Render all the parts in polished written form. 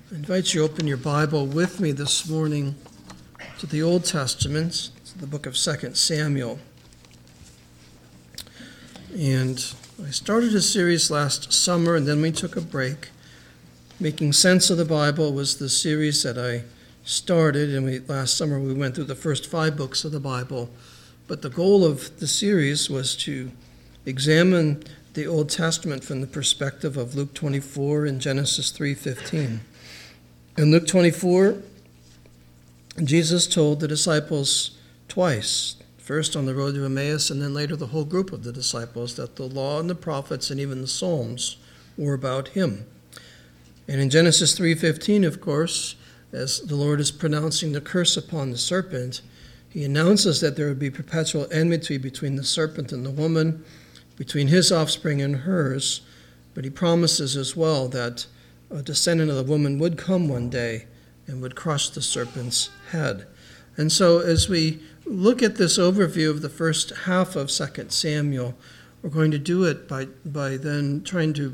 I invite you to open your Bible with me this morning to the Old Testament, to the book of 2 Samuel. And I started a series last summer, and then we took a break. Making Sense of the Bible was the series that I started, and last summer we went through the first 5 books of the Bible. But the goal of the series was to examine the Old Testament from the perspective of Luke 24 and Genesis 3:15. In Luke 24, Jesus told the disciples twice, first on the road to Emmaus and then later the whole group of the disciples, that the law and the prophets and even the Psalms were about him. And in Genesis 3:15, of course, as the Lord is pronouncing the curse upon the serpent, he announces that there would be perpetual enmity between the serpent and the woman, between his offspring and hers, but he promises as well that a descendant of the woman would come one day and would crush the serpent's head. And so as we look at this overview of the first half of 2 Samuel, we're going to do it by then trying to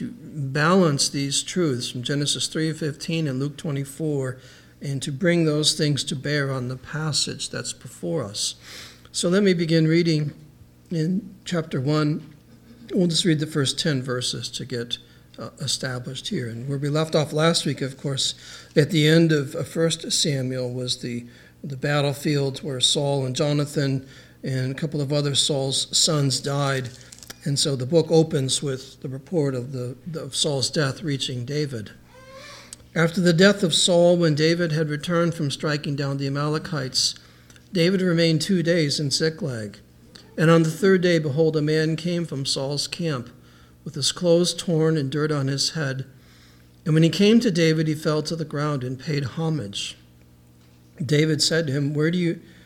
balance these truths from Genesis 3:15 and Luke 24, and to bring those things to bear on the passage that's before us. So let me begin reading in chapter 1. We'll just read the first 10 verses to get established here. And where we left off last week, of course, at the end of 1 Samuel was the battlefield where Saul and Jonathan and a couple of other Saul's sons died. And so the book opens with the report of Saul's death reaching David. After the death of Saul, when David had returned from striking down the Amalekites, David remained 2 days in Ziklag. And on the 3rd day, behold, a man came from Saul's camp, with his clothes torn and dirt on his head. And when he came to David, he fell to the ground and paid homage. David said to him, Where do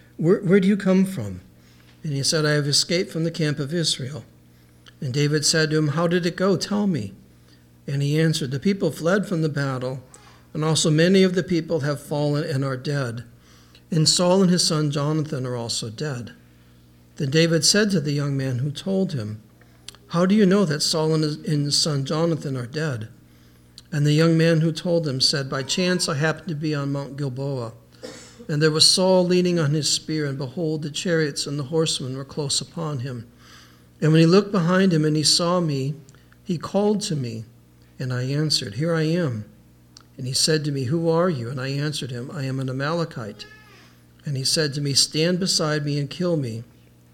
you come from? And he said, I have escaped from the camp of Israel. And David said to him, How did it go? Tell me. And he answered, The people fled from the battle, and also many of the people have fallen and are dead. And Saul and his son Jonathan are also dead. Then David said to the young man who told him, How do you know that Saul and his son Jonathan are dead? And the young man who told him said, By chance I happened to be on Mount Gilboa, and there was Saul leaning on his spear, and behold, the chariots and the horsemen were close upon him. And when he looked behind him and he saw me, he called to me, and I answered, Here I am. And he said to me, Who are you? And I answered him, I am an Amalekite. And he said to me, Stand beside me and kill me,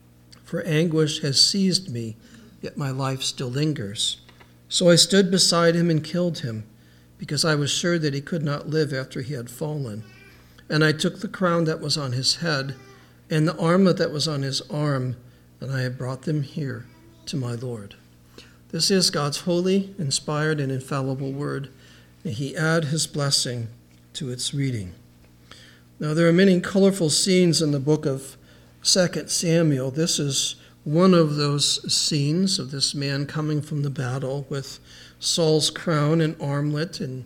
for anguish has seized me, yet my life still lingers. So I stood beside him and killed him, because I was sure that he could not live after he had fallen. And I took the crown that was on his head, and the armlet that was on his arm, and I have brought them here to my Lord. This is God's holy, inspired, and infallible word. May he add his blessing to its reading. Now, there are many colorful scenes in the book of 2 Samuel. This is one of those scenes of this man coming from the battle with Saul's crown and armlet and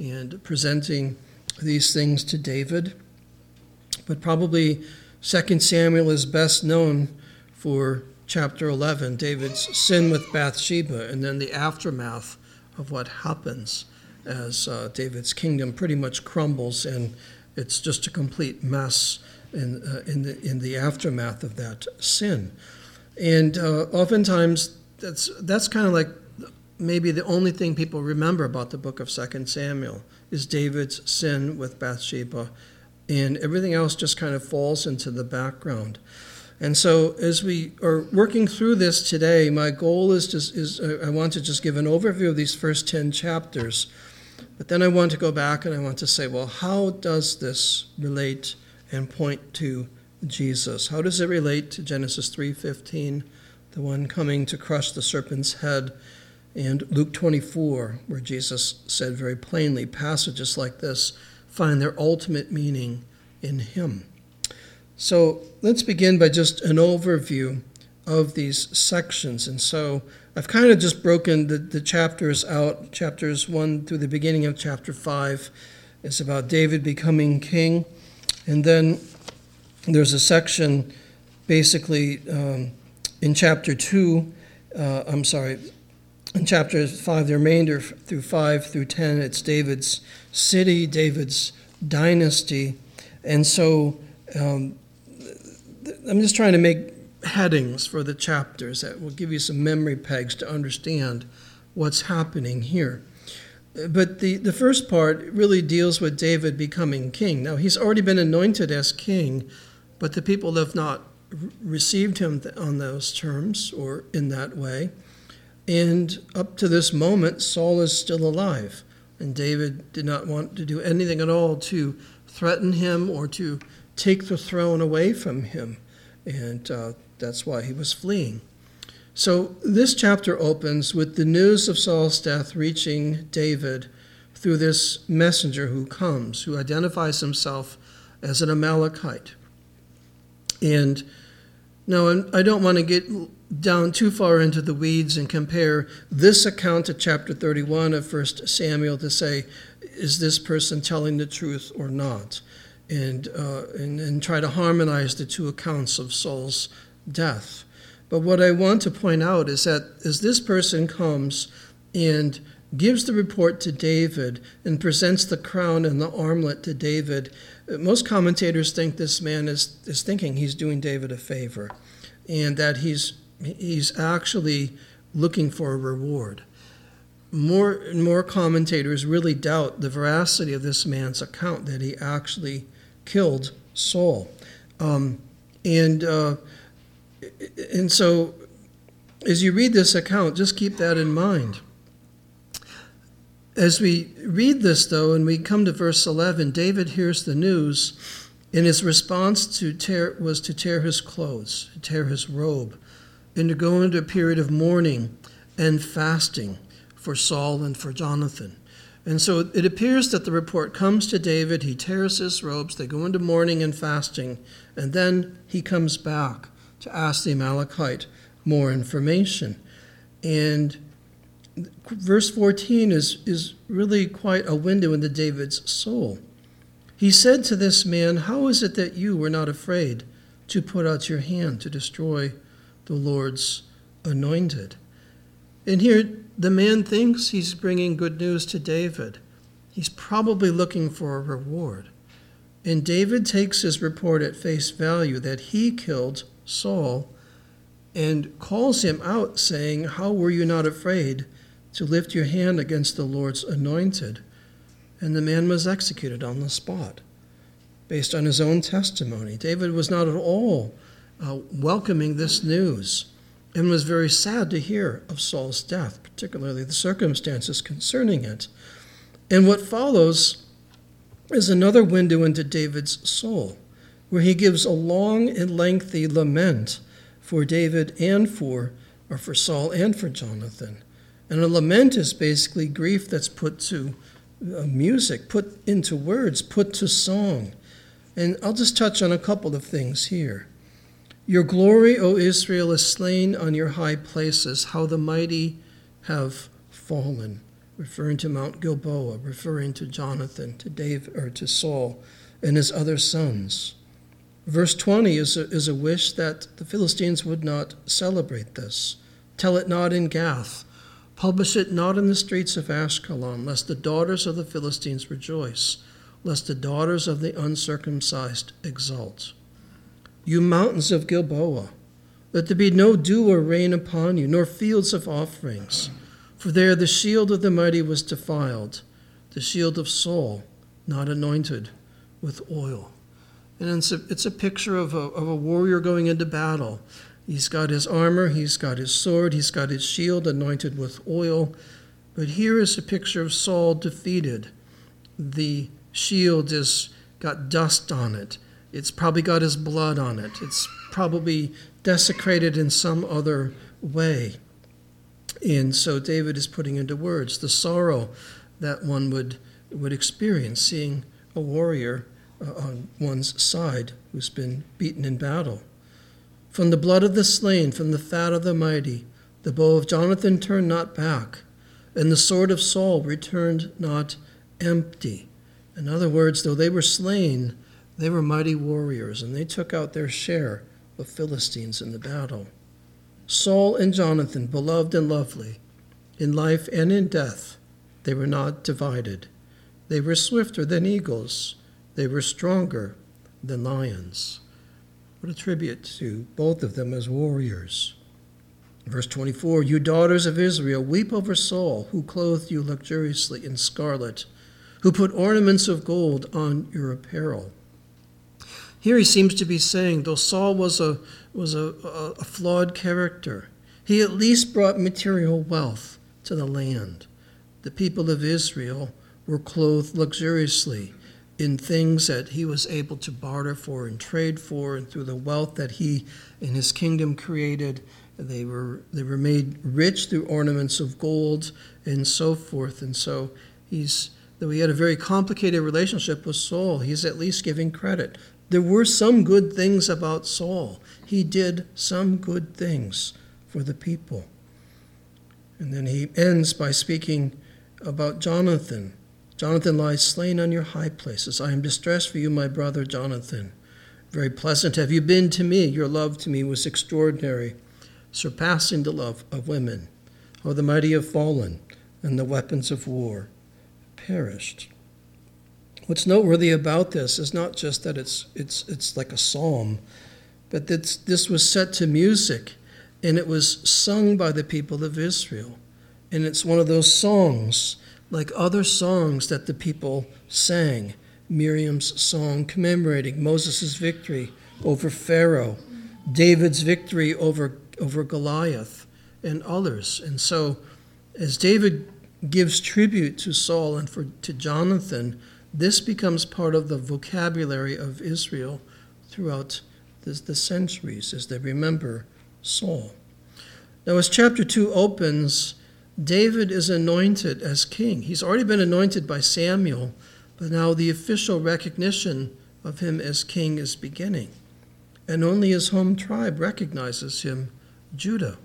presenting these things to David. But probably 2 Samuel is best known for chapter 11, David's sin with Bathsheba, and then the aftermath of what happens as David's kingdom pretty much crumbles, and it's just a complete mess in the aftermath of that sin. And oftentimes that's kind of like maybe the only thing people remember about the book of 2 Samuel is David's sin with Bathsheba, and everything else just kind of falls into the background. And so as we are working through this today, my goal is I want to just give an overview of these first 10 chapters, but then I want to go back and I want to say, well, how does this relate and point to Jesus? How does it relate to Genesis 3:15, the one coming to crush the serpent's head, and Luke 24, where Jesus said very plainly, passages like this find their ultimate meaning in him. So let's begin by just an overview of these sections. And so I've kind of just broken the chapters out. Chapters 1 through the beginning of chapter 5 is about David becoming king. And then there's a section basically in chapter 2, In chapter 5, the remainder through 5 through 10, it's David's city, David's dynasty. And so I'm just trying to make headings for the chapters that will give you some memory pegs to understand what's happening here. But the first part really deals with David becoming king. Now, he's already been anointed as king, but the people have not received him on those terms or in that way. And up to this moment, Saul is still alive. And David did not want to do anything at all to threaten him or to take the throne away from him. And that's why he was fleeing. So this chapter opens with the news of Saul's death reaching David through this messenger who comes, who identifies himself as an Amalekite. And now I don't want to get down too far into the weeds and compare this account to chapter 31 of 1 Samuel to say, is this person telling the truth or not? And try to harmonize the two accounts of Saul's death. But what I want to point out is that as this person comes and gives the report to David and presents the crown and the armlet to David, most commentators think this man is thinking he's doing David a favor and that he's actually looking for a reward. More and more commentators really doubt the veracity of this man's account that he actually killed Saul. And so as you read this account, just keep that in mind. As we read this, though, and we come to verse 11, David hears the news, and his response was to tear his clothes, to tear his robe, and to go into a period of mourning and fasting for Saul and for Jonathan. And so it appears that the report comes to David, he tears his robes, they go into mourning and fasting, and then he comes back to ask the Amalekite more information. And verse 14 is really quite a window into David's soul. He said to this man, "How is it that you were not afraid to put out your hand to destroy the Lord's anointed?" And here the man thinks he's bringing good news to David. He's probably looking for a reward. And David takes his report at face value that he killed Saul and calls him out, saying, "How were you not afraid to lift your hand against the Lord's anointed?" And the man was executed on the spot based on his own testimony. David was not at all welcoming this news and was very sad to hear of Saul's death, particularly the circumstances concerning it. And what follows is another window into David's soul, where he gives a long and lengthy lament for David and for Saul and for Jonathan. And a lament is basically grief that's put to music, put into words, put to song. And I'll just touch on a couple of things here. Your glory, O Israel, is slain on your high places. How the mighty have fallen. Referring to Mount Gilboa, referring to Jonathan, to David, or to Saul and his other sons. Verse 20 is a wish that the Philistines would not celebrate this. Tell it not in Gath. Publish it not in the streets of Ashkelon, lest the daughters of the Philistines rejoice, lest the daughters of the uncircumcised exult. You mountains of Gilboa, let there be no dew or rain upon you, nor fields of offerings. For there the shield of the mighty was defiled, the shield of Saul, not anointed with oil. And it's a picture of a warrior going into battle. He's got his armor, he's got his sword, he's got his shield anointed with oil. But here is a picture of Saul defeated. The shield has got dust on it. It's probably got his blood on it. It's probably desecrated in some other way. And so David is putting into words the sorrow that one would experience seeing a warrior on one's side who's been beaten in battle. From the blood of the slain, from the fat of the mighty, the bow of Jonathan turned not back, and the sword of Saul returned not empty. In other words, though they were slain, they were mighty warriors, and they took out their share of Philistines in the battle. Saul and Jonathan, beloved and lovely, In life and in death, they were not divided. They were swifter than eagles. They were stronger than lions. What a tribute to both of them as warriors. Verse 24, you daughters of Israel, weep over Saul, who clothed you luxuriously in scarlet, who put ornaments of gold on your apparel. Here he seems to be saying, though Saul was a flawed character, he at least brought material wealth to the land. The people of Israel were clothed luxuriously in things that he was able to barter for and trade for, and through the wealth that he in his kingdom created, they were made rich through ornaments of gold and so forth. And so though he had a very complicated relationship with Saul, he's at least giving credit. There were some good things about Saul. He did some good things for the people. And then he ends by speaking about Jonathan. Jonathan lies slain on your high places. I am distressed for you, my brother Jonathan. Very pleasant have you been to me. Your love to me was extraordinary, surpassing the love of women. Oh, the mighty have fallen, and the weapons of war perished. What's noteworthy about this is not just that it's like a psalm, but that this was set to music, and it was sung by the people of Israel. And it's one of those songs, like other songs that the people sang. Miriam's song commemorating Moses' victory over Pharaoh, David's victory over Goliath, and others. And so, as David gives tribute to Saul and to Jonathan, this becomes part of the vocabulary of Israel throughout the centuries as they remember Saul. Now, as chapter 2 opens, David is anointed as king. He's already been anointed by Samuel, but now the official recognition of him as king is beginning. And only his home tribe recognizes him, Judah.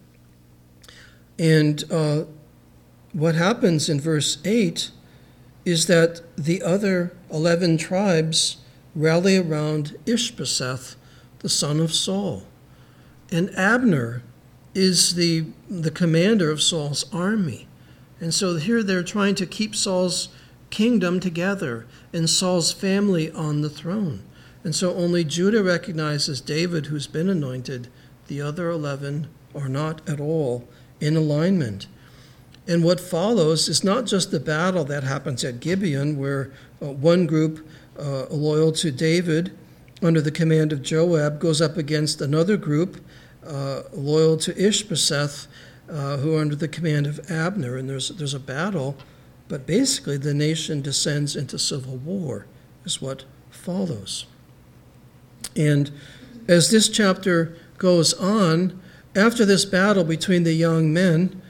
And what happens in verse 8 is that the other 11 tribes rally around Ishbosheth, the son of Saul. And Abner is the commander of Saul's army. And so here they're trying to keep Saul's kingdom together and Saul's family on the throne. And so only Judah recognizes David, who's been anointed. The other 11 are not at all in alignment. And what follows is not just the battle that happens at Gibeon, where one group loyal to David under the command of Joab goes up against another group loyal to Ishbosheth, who are under the command of Abner. And there's a battle, but basically the nation descends into civil war, is what follows. And as this chapter goes on, after this battle between the young men,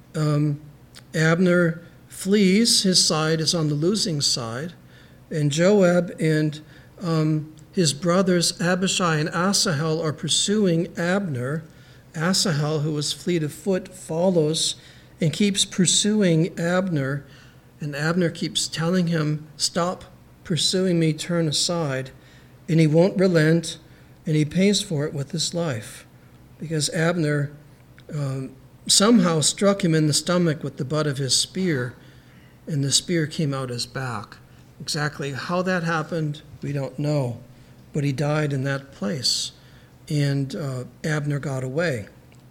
Abner flees. His side is on the losing side. And Joab and his brothers Abishai and Asahel are pursuing Abner. Asahel, who was fleet of foot, follows and keeps pursuing Abner. And Abner keeps telling him, stop pursuing me, turn aside. And he won't relent, and he pays for it with his life. Because Abner somehow struck him in the stomach with the butt of his spear, and the spear came out his back. Exactly how that happened, we don't know. But he died in that place, and Abner got away.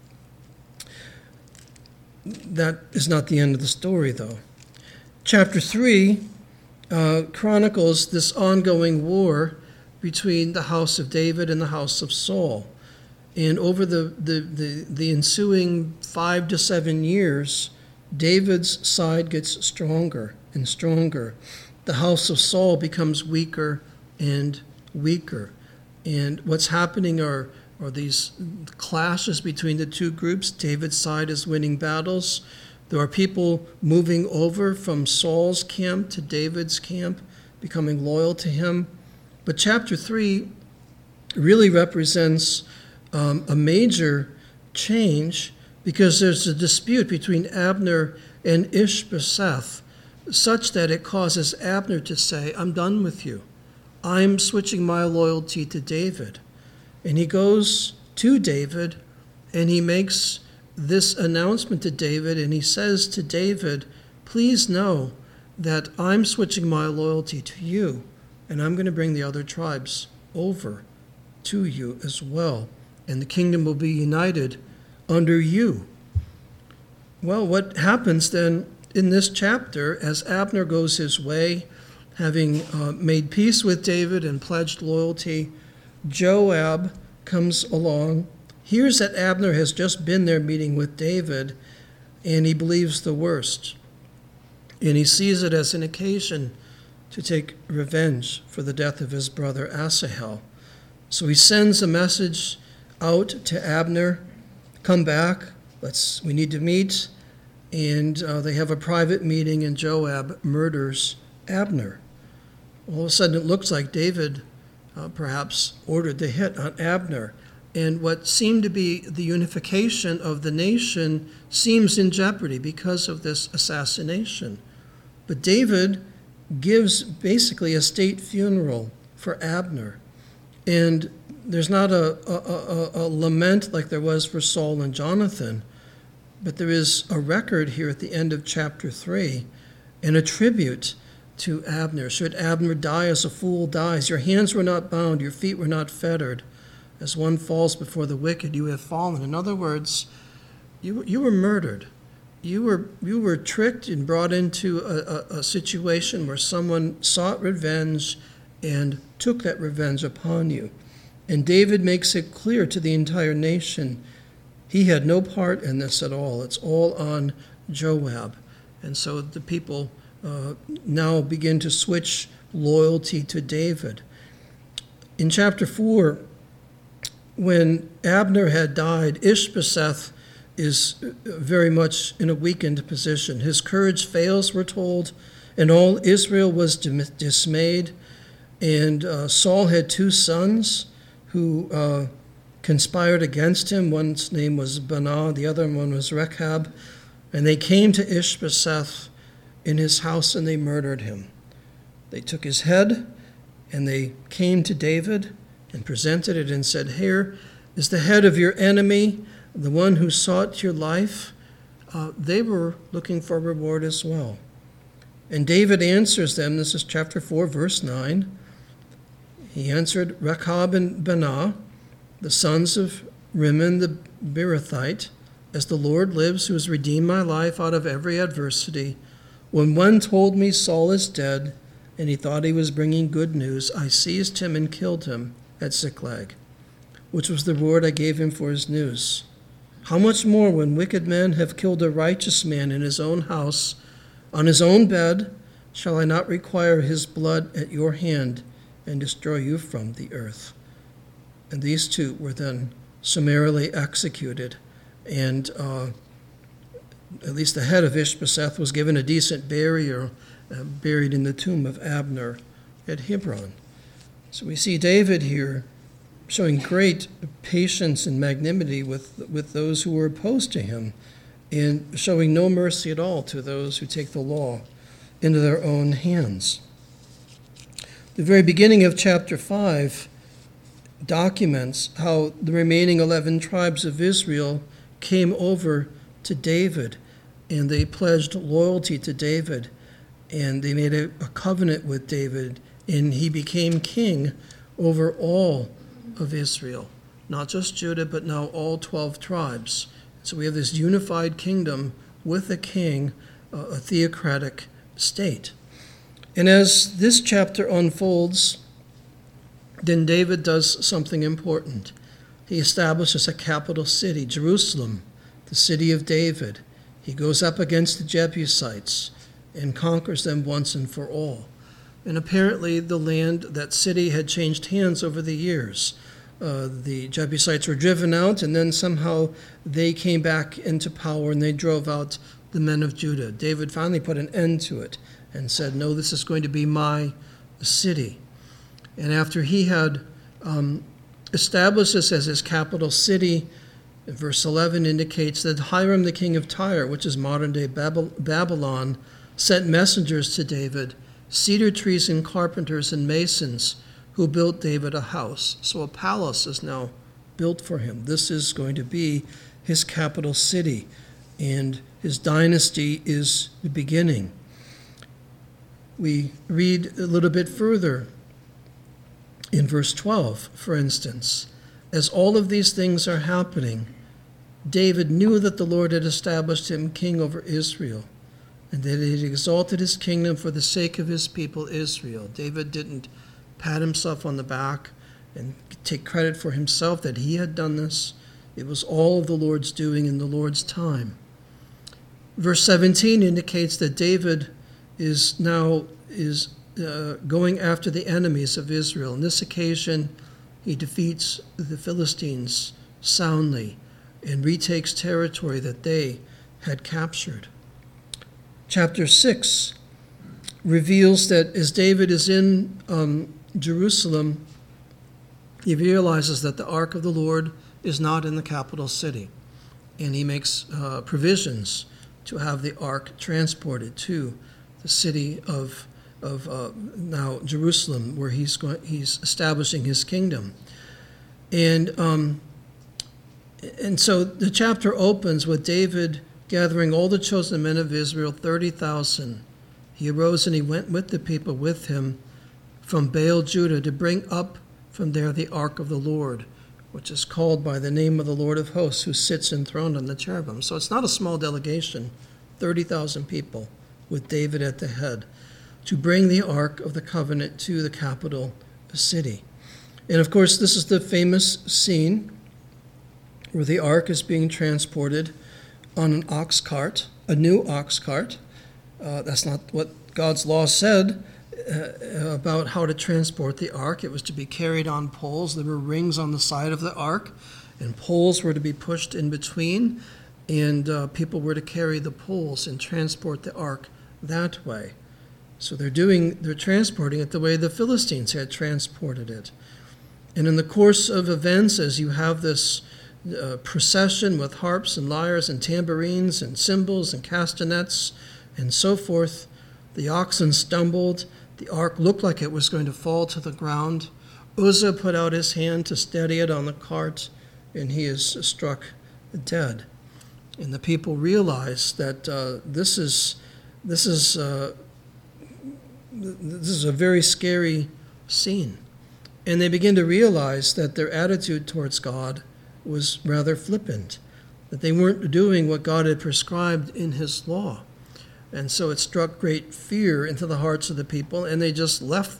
That is not the end of the story, though. Chapter 3 chronicles this ongoing war between the house of David and the house of Saul. And over the ensuing 5 to 7 years, David's side gets stronger and stronger. The house of Saul becomes weaker and weaker. And what's happening are these clashes between the two groups. David's side is winning battles. There are people moving over from Saul's camp to David's camp, becoming loyal to him. But chapter 3 really represents a major change, because there's a dispute between Abner and Ishbosheth, such that it causes Abner to say, I'm done with you. I'm switching my loyalty to David. And he goes to David, and he makes this announcement to David, and he says to David, please know that I'm switching my loyalty to you, and I'm going to bring the other tribes over to you as well, and the kingdom will be united under you. Well, what happens then in this chapter, as Abner goes his way, having made peace with David and pledged loyalty, Joab comes along, hears that Abner has just been there meeting with David, and he believes the worst. And he sees it as an occasion to take revenge for the death of his brother Asahel. So he sends a message out to Abner, come back, we need to meet. And they have a private meeting, and Joab murders Abner. All of a sudden it looks like David perhaps ordered the hit on Abner. And what seemed to be the unification of the nation seems in jeopardy because of this assassination. But David gives basically a state funeral for Abner. And there's not a lament like there was for Saul and Jonathan, but there is a record here at the end of chapter 3 and a tribute to Abner. Should Abner die as a fool dies? Your hands were not bound, your feet were not fettered. As one falls before the wicked, you have fallen. In other words, you were murdered. You were tricked and brought into a situation where someone sought revenge and took that revenge upon you. And David makes it clear to the entire nation he had no part in this at all. It's all on Joab. And so the people now begin to switch loyalty to David. In chapter 4, when Abner had died, Ishbosheth is very much in a weakened position. His courage fails, we're told, and all Israel was dismayed. And Saul had 2 sons who conspired against him. One's name was Banah, the other one was Rechab. And they came to Ishbosheth in his house and they murdered him. They took his head and they came to David and presented it and said, here is the head of your enemy, the one who sought your life. They were looking for reward as well. And David answers them. This is chapter 4, verse 9. He answered, Rechab and Banah, the sons of Rimmon the Beerothite, as the Lord lives, who has redeemed my life out of every adversity. When one told me Saul is dead, and he thought he was bringing good news, I seized him and killed him at Ziklag, which was the reward I gave him for his news. How much more when wicked men have killed a righteous man in his own house, on his own bed, shall I not require his blood at your hand and destroy you from the earth? And these 2 were then summarily executed, and at least the head of Ishbosheth was given a decent burial, buried in the tomb of Abner at Hebron. So we see David here showing great patience and magnanimity with those who were opposed to him, and showing no mercy at all to those who take the law into their own hands. The very beginning of chapter 5 documents how the remaining 11 tribes of Israel came over to David, and they pledged loyalty to David, and they made a covenant with David, and he became king over all of Israel, not just Judah, but now all 12 tribes. So we have this unified kingdom with a king, a theocratic state. And as this chapter unfolds, then David does something important. He establishes a capital city, Jerusalem, the city of David. He goes up against the Jebusites and conquers them once and for all. And apparently the land, that city, had changed hands over the years. The Jebusites were driven out, and then somehow they came back into power and they drove out the men of Judah. David finally put an end to it and said, no, this is going to be my city. And after he had established this as his capital city, verse 11 indicates that Hiram, the king of Tyre, which is modern-day Babylon, sent messengers to David, cedar trees and carpenters and masons, who built David a house. So a palace is now built for him. This is going to be his capital city, and his dynasty is the beginning. We read a little bit further in verse 12, for instance. As all of these things are happening, David knew that the Lord had established him king over Israel, and that he had exalted his kingdom for the sake of his people Israel. David didn't pat himself on the back and take credit for himself that he had done this. It was all of the Lord's doing in the Lord's time. Verse 17 indicates that David is now going after the enemies of Israel. On this occasion, he defeats the Philistines soundly and retakes territory that they had captured. Chapter 6 reveals that as David is in Jerusalem, he realizes that the ark of the Lord is not in the capital city, and he makes provisions to have the ark transported to the city of now Jerusalem, where he's establishing his kingdom. And so the chapter opens with David gathering all the chosen men of Israel, 30,000. He arose and he went with the people with him from Baal Judah to bring up from there the ark of the Lord, which is called by the name of the Lord of hosts, who sits enthroned on the cherubim. So it's not a small delegation, 30,000 people with David at the head, to bring the ark of the covenant to the capital city. And of course, this is the famous scene where the ark is being transported on an ox cart, a new ox cart. That's not what God's law said about how to transport the ark. It was to be carried on poles. There were rings on the side of the ark, and poles were to be pushed in between, and people were to carry the poles and transport the ark that way. So they're transporting it the way the Philistines had transported it. And in the course of events, as you have this procession with harps and lyres and tambourines and cymbals and castanets and so forth, the oxen stumbled. The ark looked like it was going to fall to the ground. Uzzah put out his hand to steady it on the cart, and he is struck dead. And the people realize that this is a very scary scene. And they begin to realize that their attitude towards God was rather flippant, that they weren't doing what God had prescribed in his law. And so it struck great fear into the hearts of the people, and they just left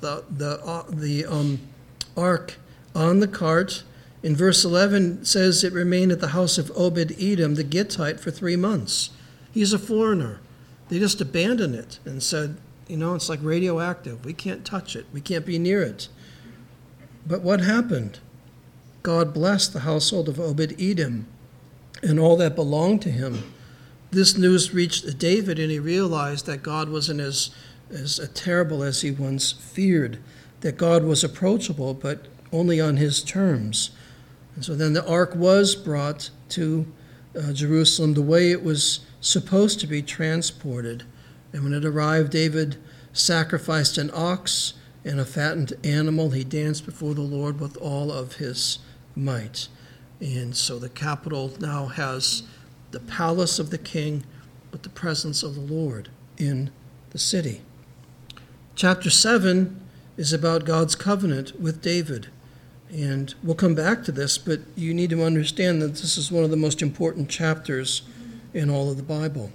the ark on the cart. In verse 11 it says it remained at the house of Obed-Edom, the Gittite, for 3 months. He's a foreigner. They just abandoned it and said, it's like radioactive. We can't touch it. We can't be near it. But what happened? God blessed the household of Obed-Edom and all that belonged to him. This news reached David, and he realized that God wasn't as terrible as he once feared, that God was approachable, but only on his terms. And so then the ark was brought to Jerusalem the way it was supposed to be transported. And when it arrived, David sacrificed an ox and a fattened animal. He danced before the Lord with all of his might. And so the capital now has the palace of the king, but the presence of the Lord in the city. Chapter 7 is about God's covenant with David. And we'll come back to this, but you need to understand that this is one of the most important chapters in all of the Bible.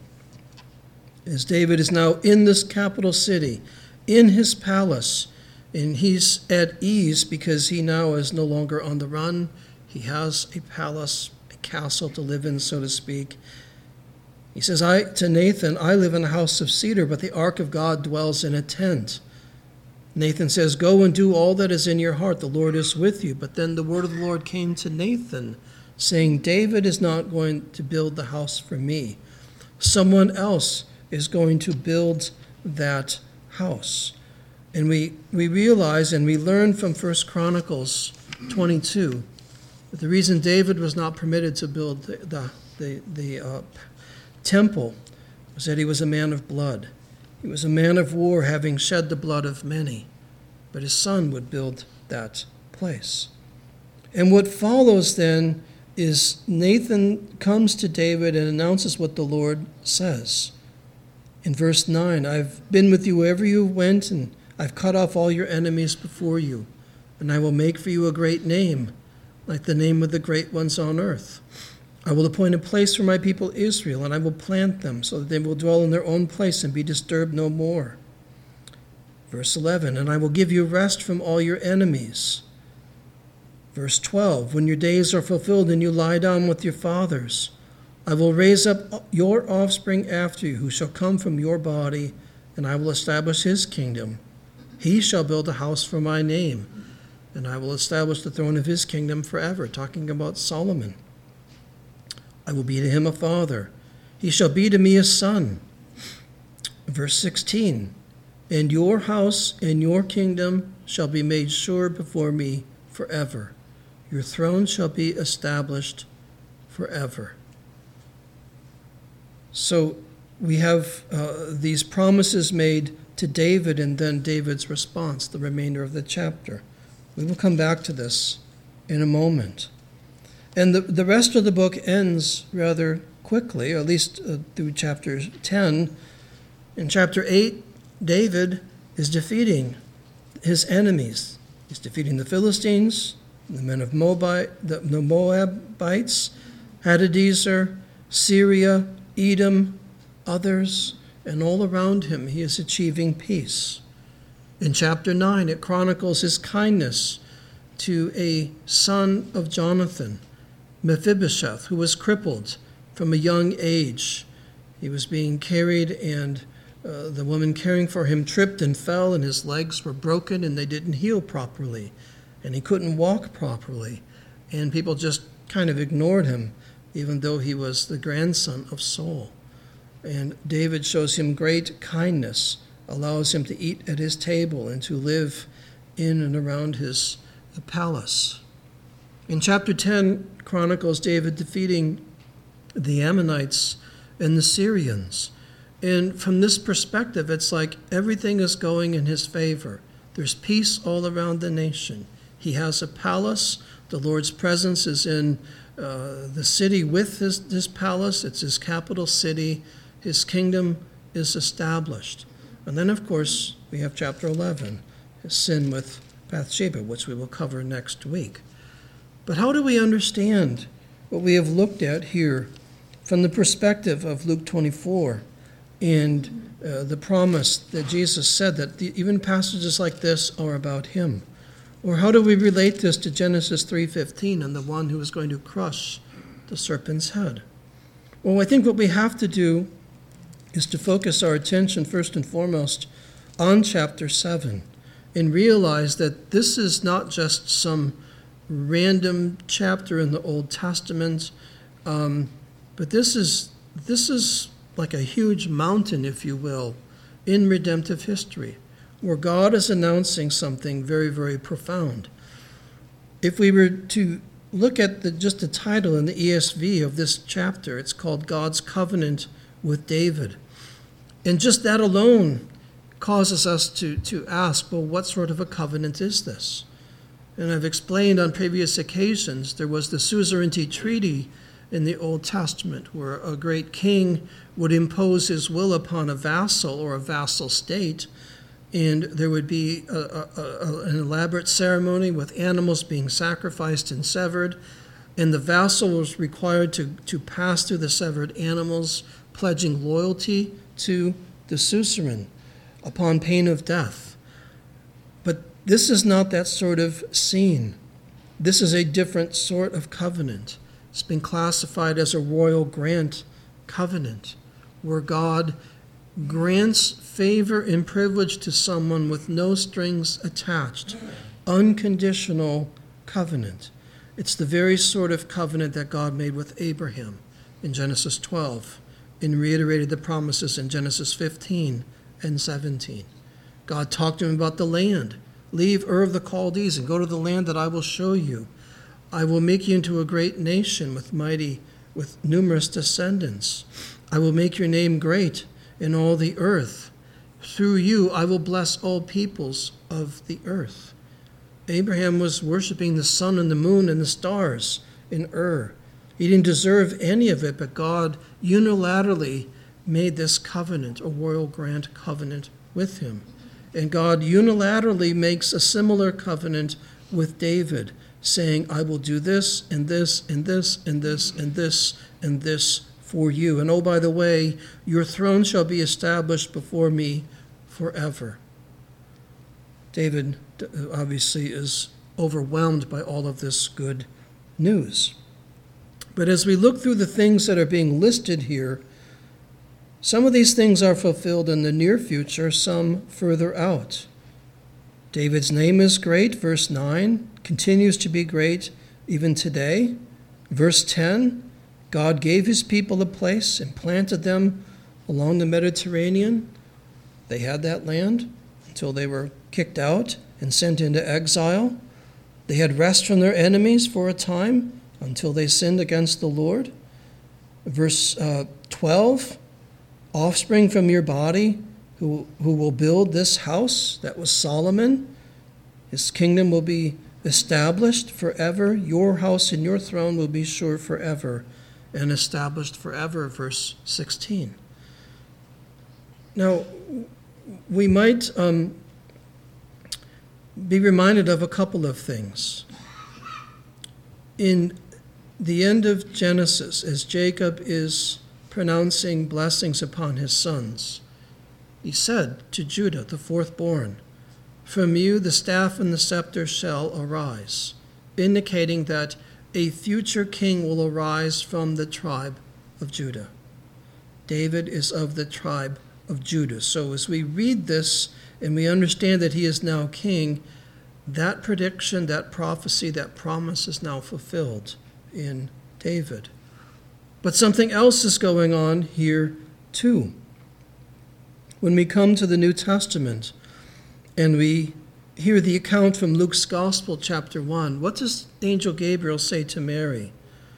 As David is now in this capital city, in his palace, and he's at ease because he now is no longer on the run. He has a palace, a castle to live in, so to speak. He says, to Nathan, I live in a house of cedar, but the ark of God dwells in a tent. Nathan says, go and do all that is in your heart. The Lord is with you. But then the word of the Lord came to Nathan, saying, David is not going to build the house for me. Someone else is going to build that house. And we realize and we learn from 1 Chronicles 22 that the reason David was not permitted to build the temple was that he was a man of blood. He was a man of war, having shed the blood of many. But his son would build that place. And what follows then is Nathan comes to David and announces what the Lord says. In verse 9, I've been with you wherever you went, and I've cut off all your enemies before you, and I will make for you a great name, like the name of the great ones on earth. I will appoint a place for my people Israel, and I will plant them so that they will dwell in their own place and be disturbed no more. Verse 11, and I will give you rest from all your enemies. Verse 12, when your days are fulfilled and you lie down with your fathers, I will raise up your offspring after you, who shall come from your body, and I will establish his kingdom. He shall build a house for my name, and I will establish the throne of his kingdom forever, talking about Solomon. I will be to him a father. He shall be to me a son. Verse 16, and your house and your kingdom shall be made sure before me forever. Your throne shall be established forever. So we have these promises made to David, and then David's response, the remainder of the chapter. We will come back to this in a moment. And the rest of the book ends rather quickly, or at least through chapter 10. In chapter 8, David is defeating his enemies. He's defeating the Philistines, the men of the Moabites, Hadadezer, Syria, Edom, others, and all around him he is achieving peace. In chapter 9, it chronicles his kindness to a son of Jonathan, Mephibosheth, who was crippled from a young age. He was being carried, and the woman caring for him tripped and fell, and his legs were broken, and they didn't heal properly, and he couldn't walk properly, and people just kind of ignored him, even though he was the grandson of Saul. And David shows him great kindness, allows him to eat at his table and to live in and around his palace. In chapter 10, chronicles David defeating the Ammonites and the Syrians. And from this perspective, it's like everything is going in his favor. There's peace all around the nation. He has a palace. The Lord's presence is in the city with his palace. It's his capital city. His kingdom is established. And then, of course, we have chapter 11, his sin with Bathsheba, which we will cover next week. But how do we understand what we have looked at here from the perspective of Luke 24 and the promise that Jesus said that even passages like this are about him? Or how do we relate this to Genesis 3:15 and the one who is going to crush the serpent's head? Well, I think what we have to do is to focus our attention first and foremost on chapter 7 and realize that this is not just some random chapter in the Old Testament, but this is like a huge mountain, if you will, in redemptive history, where God is announcing something very, very profound. If we were to look at just the title in the ESV of this chapter, it's called God's Covenant with David. And just that alone causes us to ask, well, what sort of a covenant is this? And I've explained on previous occasions, there was the suzerainty treaty in the Old Testament, where a great king would impose his will upon a vassal or a vassal state, and there would be an elaborate ceremony with animals being sacrificed and severed, and the vassal was required to pass through the severed animals, pledging loyalty to the suzerain upon pain of death. But this is not that sort of scene. This is a different sort of covenant. It's been classified as a royal grant covenant, where God grants favor and privilege to someone with no strings attached. Unconditional covenant. It's the very sort of covenant that God made with Abraham in Genesis 12 and reiterated the promises in Genesis 15 and 17. God talked to him about the land. Leave Ur of the Chaldees and go to the land that I will show you. I will make you into a great nation with numerous descendants. I will make your name great in all the earth. Through you I will bless all peoples of the earth. Abraham was worshiping the sun and the moon and the stars in Ur. He didn't deserve any of it, but God unilaterally made this covenant, a royal grant covenant with him. And God unilaterally makes a similar covenant with David, saying, I will do this and this and this and this and this and this for you. And oh, by the way, your throne shall be established before me forever. David obviously is overwhelmed by all of this good news. But as we look through the things that are being listed here, some of these things are fulfilled in the near future, some further out. David's name is great, verse 9, continues to be great even today. Verse 10, God gave his people a place and planted them along the Mediterranean. They had that land until they were kicked out and sent into exile. They had rest from their enemies for a time until they sinned against the Lord. Verse 12, offspring from your body who will build this house. That was Solomon. His kingdom will be established forever. Your house and your throne will be sure forever and established forever. Verse 16. Now, we might be reminded of a couple of things. In the end of Genesis, as Jacob is pronouncing blessings upon his sons, he said to Judah, the fourth born, from you the staff and the scepter shall arise, indicating that a future king will arise from the tribe of Judah. David is of the tribe of Judah. So as we read this and we understand that he is now king, that prediction, that prophecy, that promise is now fulfilled in David. But something else is going on here too. When we come to the New Testament and we hear the account from Luke's Gospel, chapter 1, what does Angel Gabriel say to Mary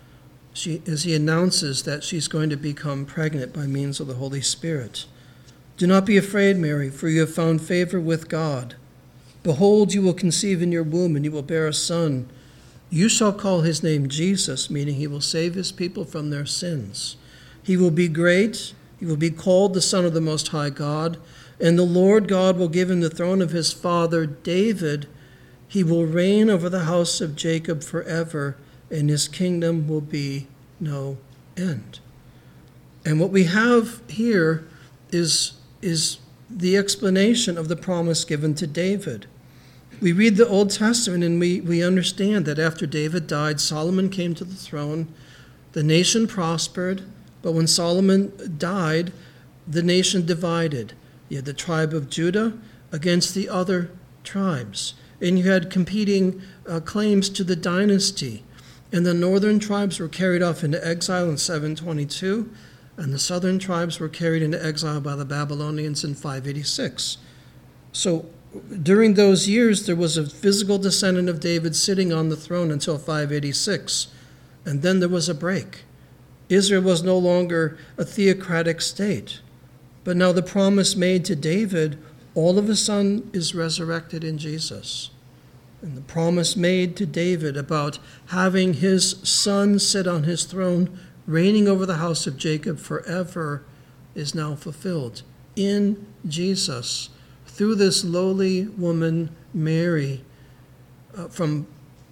as he announces that she's going to become pregnant by means of the Holy Spirit? Do not be afraid, Mary, for you have found favor with God. Behold, you will conceive in your womb, and you will bear a son. You shall call his name Jesus, meaning he will save his people from their sins. He will be great. He will be called the Son of the Most High God. And the Lord God will give him the throne of his father David. He will reign over the house of Jacob forever, and his kingdom will be no end. And what we have here is the explanation of the promise given to David. We read the Old Testament and we understand that after David died, Solomon came to the throne, the nation prospered, but when Solomon died, the nation divided. You had the tribe of Judah against the other tribes, and you had competing claims to the dynasty. And the northern tribes were carried off into exile in 722, and the southern tribes were carried into exile by the Babylonians in 586. So during those years, there was a physical descendant of David sitting on the throne until 586, and then there was a break. Israel was no longer a theocratic state, but now the promise made to David all of a sudden is resurrected in Jesus. And the promise made to David about having his son sit on his throne, reigning over the house of Jacob forever, is now fulfilled in Jesus through this lowly woman, Mary, from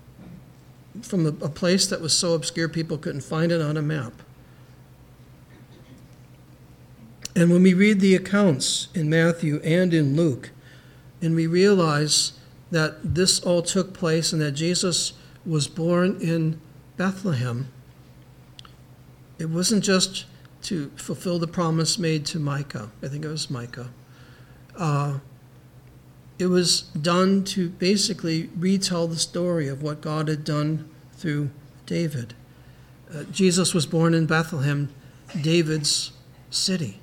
a place that was so obscure people couldn't find it on a map. And when we read the accounts in Matthew and in Luke, and we realize that this all took place and that Jesus was born in Bethlehem, it wasn't just to fulfill the promise made to Micah. I think it was Micah. It was done to basically retell the story of what God had done through David. Jesus was born in Bethlehem, David's city.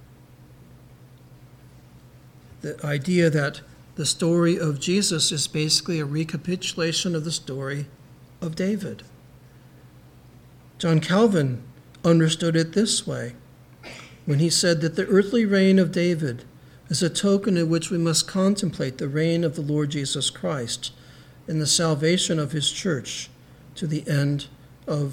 The idea that the story of Jesus is basically a recapitulation of the story of David. John Calvin understood it this way when he said that the earthly reign of David is a token in which we must contemplate the reign of the Lord Jesus Christ and the salvation of his church to the end of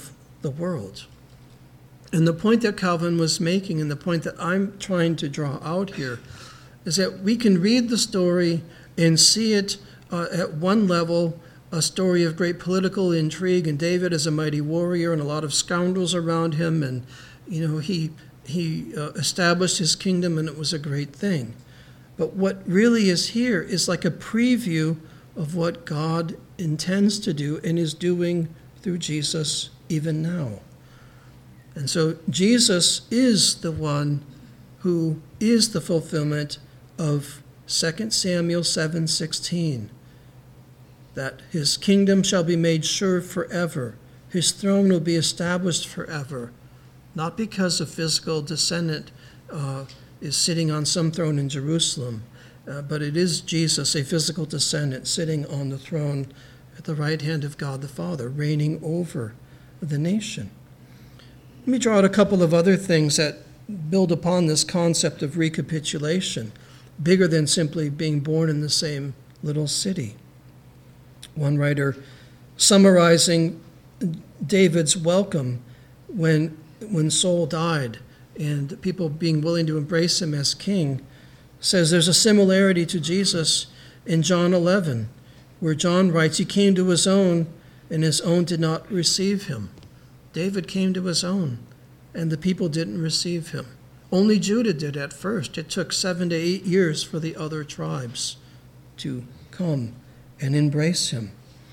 the world. And the point that Calvin was making, and the point that I'm trying to draw out here, is that we can read the story and see it at one level, a story of great political intrigue, and David is a mighty warrior and a lot of scoundrels around him, and he established his kingdom, and it was a great thing. But what really is here is like a preview of what God intends to do and is doing through Jesus even now. And so Jesus is the one who is the fulfillment of 2 Samuel 7:16, that his kingdom shall be made sure forever. His throne will be established forever, not because a physical descendant is sitting on some throne in Jerusalem, but it is Jesus, a physical descendant, sitting on the throne at the right hand of God the Father, reigning over the nation. Let me draw out a couple of other things that build upon this concept of recapitulation, bigger than simply being born in the same little city. One writer, summarizing David's welcome when Saul died and people being willing to embrace him as king, says there's a similarity to Jesus in John 11, where John writes, he came to his own, and his own did not receive him. David came to his own, and the people didn't receive him. Only Judah did at first. It took 7 to 8 years for the other tribes to come and embrace him.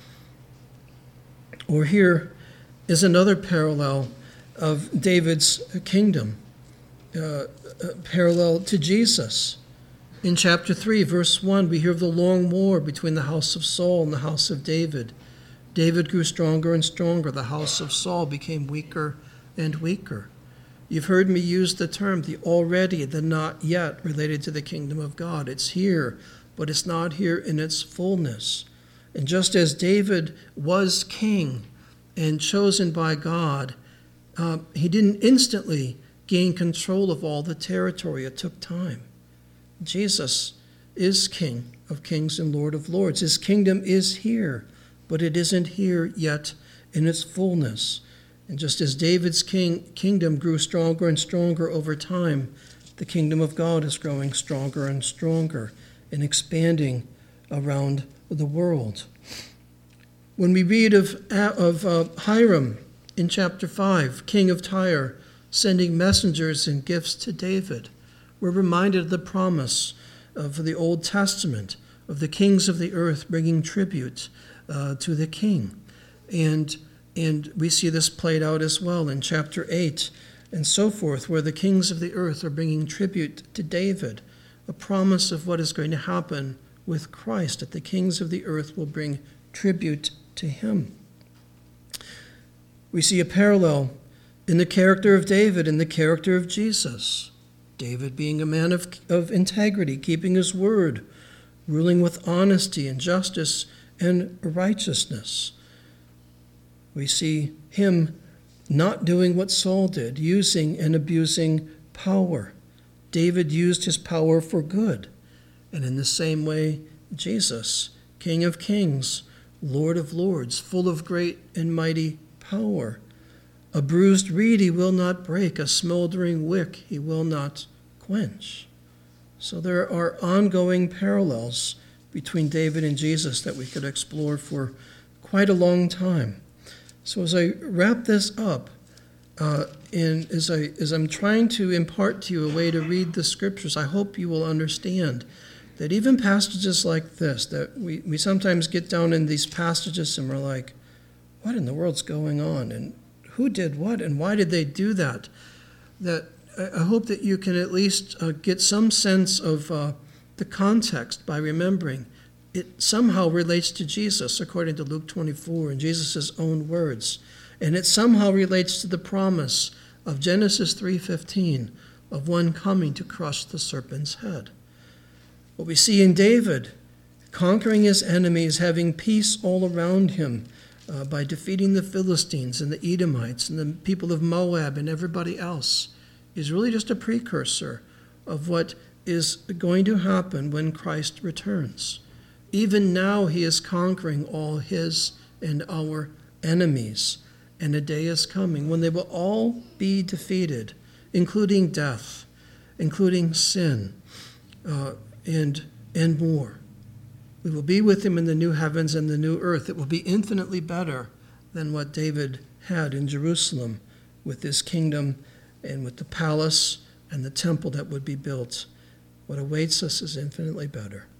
Or here is another parallel of David's kingdom, parallel to Jesus. In chapter 3, verse 1, we hear of the long war between the house of Saul and the house of David. David grew stronger and stronger. The house of Saul became weaker and weaker. You've heard me use the term, the already, the not yet, related to the kingdom of God. It's here, but it's not here in its fullness. And just as David was king and chosen by God, he didn't instantly gain control of all the territory. It took time. Jesus is King of kings and Lord of lords. His kingdom is here, but it isn't here yet in its fullness. And just as David's kingdom grew stronger and stronger over time, the kingdom of God is growing stronger and stronger and expanding around the world. When we read of Hiram in chapter 5, king of Tyre, sending messengers and gifts to David, we're reminded of the promise of the Old Testament, of the kings of the earth bringing tribute to the king. And we see this played out as well in chapter 8 and so forth, where the kings of the earth are bringing tribute to David, a promise of what is going to happen with Christ, that the kings of the earth will bring tribute to him. We see a parallel in the character of David and the character of Jesus. David being a man of integrity, keeping his word, ruling with honesty and justice and righteousness. We see him not doing what Saul did, using and abusing power. David used his power for good. And in the same way, Jesus, King of kings, Lord of lords, full of great and mighty power. A bruised reed he will not break, a smoldering wick he will not quench. So there are ongoing parallels between David and Jesus that we could explore for quite a long time. So as I wrap this up, and as I'm trying to impart to you a way to read the scriptures, I hope you will understand that even passages like this, that we sometimes get down in these passages and we're like, what in the world's going on? And who did what? And why did they do that? That I hope that you can at least get some sense of the context by remembering it somehow relates to Jesus, according to Luke 24 and Jesus' own words. And it somehow relates to the promise of Genesis 3:15 of one coming to crush the serpent's head. What we see in David, conquering his enemies, having peace all around him by defeating the Philistines and the Edomites and the people of Moab and everybody else, is really just a precursor of what is going to happen when Christ returns. Even now he is conquering all his and our enemies. and a day is coming when they will all be defeated, including death, including sin, and more. We will be with him in the new heavens and the new earth. It will be infinitely better than what David had in Jerusalem, with his kingdom and with the palace and the temple that would be built. What awaits us is infinitely better.